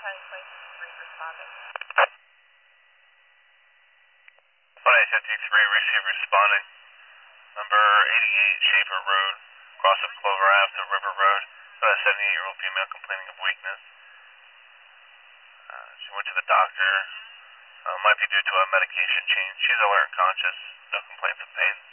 1-853, receive responding. Number 88 Schaefer Road, cross of Clover Ave to River Road. Got a 78-year-old female complaining of weakness. She went to the doctor. Might be due to a medication change. She's alert and conscious. No complaints of pain.